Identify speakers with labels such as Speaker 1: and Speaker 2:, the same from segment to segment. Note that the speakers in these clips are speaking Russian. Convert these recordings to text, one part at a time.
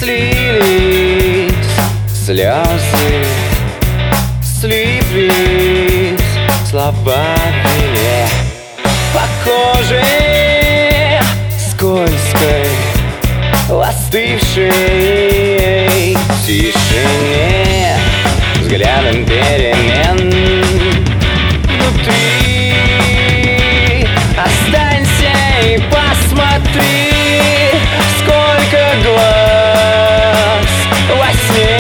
Speaker 1: слились слезы, слиплись словами по коже скользкой, в остывшей тишине, взглядом перемен внутри. Останься и посмотри, сколько глаз во сне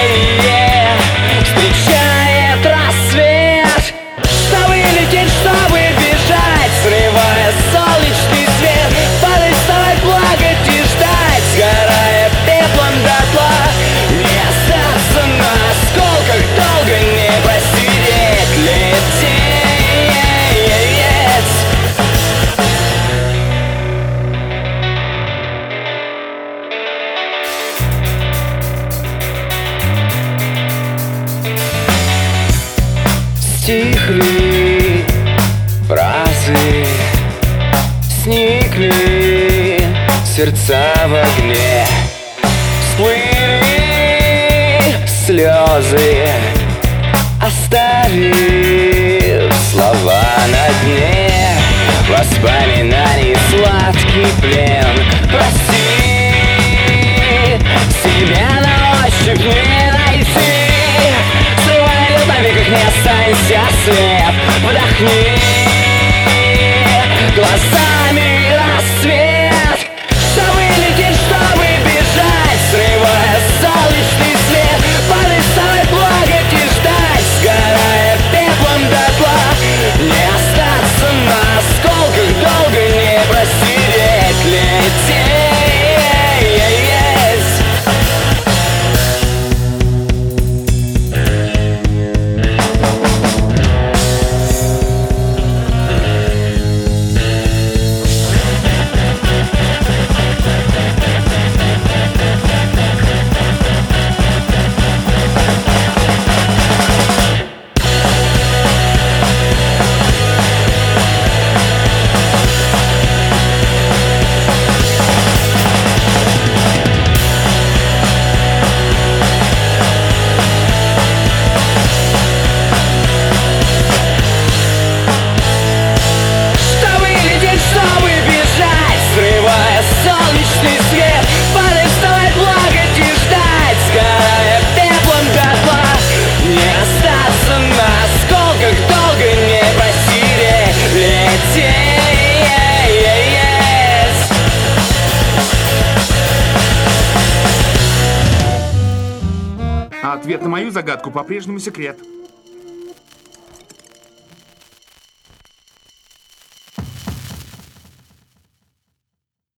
Speaker 1: встречает рассвет, чтобы лететь, чтобы бежать, срывая солнечный свет, падать, вставать, плакать и ждать, сгорая пеплом дотла, не остаться на осколках, долго не посидеть, лететь. Стихли фразы, сникли сердца в огне, всплыли слезы, оставив слова на дне воспоминаний сладкий плен. Прости, себя на ощупь не найти, срывай лед на веках, не останься слеп, вдохни глазами рассвет, чтобы лететь, чтобы бежать, срывая солнечный свет, падать, вставать, плакать и ждать, сгорая пеплом дотла, не остаться на осколках, долго не просидеть, лететь. Солнечный свет, падать, вставать, плакать и ждать, сгорая пеплом дотла, не остаться на осколках, долго не посидеть, лететь.
Speaker 2: А ответ на мою загадку по-прежнему секрет.